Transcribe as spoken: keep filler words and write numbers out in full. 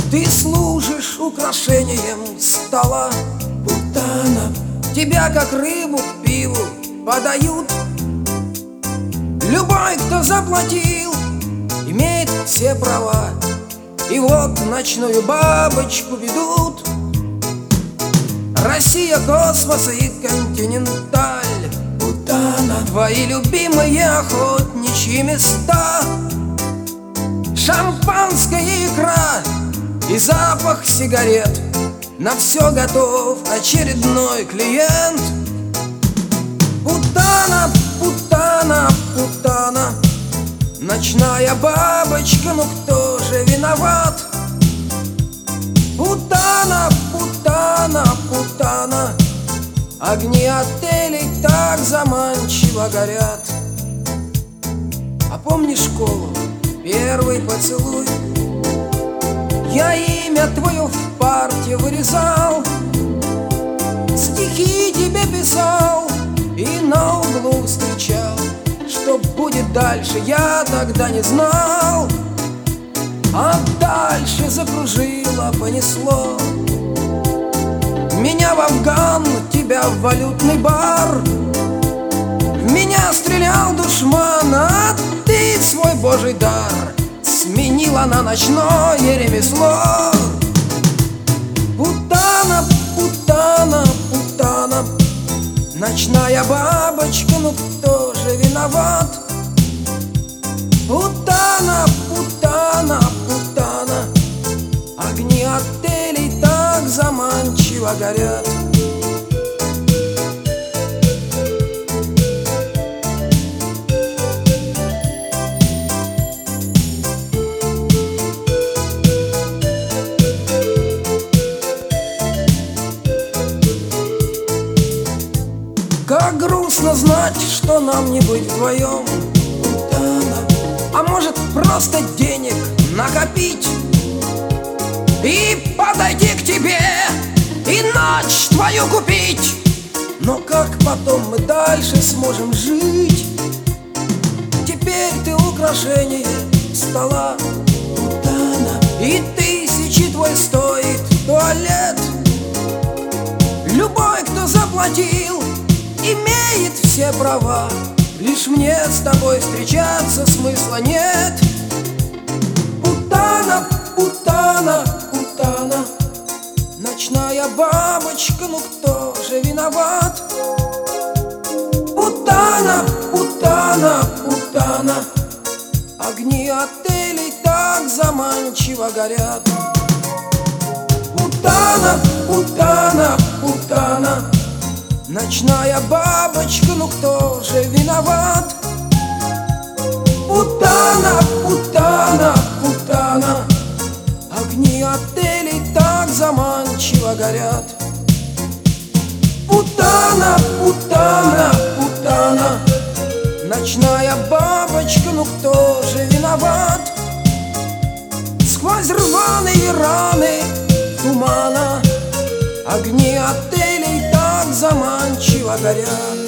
Ты служишь украшением стола, путана. Тебя, как рыбу к пиву, подают. Любой, кто заплатил, имеет все права. И вот ночную бабочку ведут. Россия, космос и континенталь, путана. Твои любимые охотничьи места. Шампанское, икра и запах сигарет. На все готов очередной клиент. Путана, путана, путана. Ночная бабочка, ну кто же виноват? Путана, путана, путана. Огни отелей так заманчиво горят. А помнишь школу, первый поцелуй? Я имя твое в парте вырезал, стихи тебе писал и на углу встречал. Что будет дальше, я тогда не знал. А дальше закружило, понесло. Меня в Афган, тебя в валютный бар. В меня стрелял душман, а ты свой божий дар сменила на ночное ремесло. Путана, путана, путана. Ночная бабочка, ну кто же виноват? Путана, путана, путана. Огни отелей так заманчиво горят. Как грустно знать, что нам не быть вдвоем. А может просто денег накопить и подойти к тебе, и ночь твою купить. Но как потом мы дальше сможем жить? Теперь ты украшение стола, путана. И тысячи твой стоит туалет. Любой, кто заплатил, имеет все права. Лишь мне с тобой встречаться смысла нет. Путана, путана, путана. Ночная бабочка, ну кто же виноват? Путана, путана, путана. Огни отелей так заманчиво горят. Путана, путана, путана. Ночная бабочка, ну кто же виноват? Путана, путана, путана. Огни отелей так заманчиво горят. Путана, путана, путана. Ночная бабочка, ну кто же виноват? Сквозь рваные раны тумана огни отелей так заманчиво горят.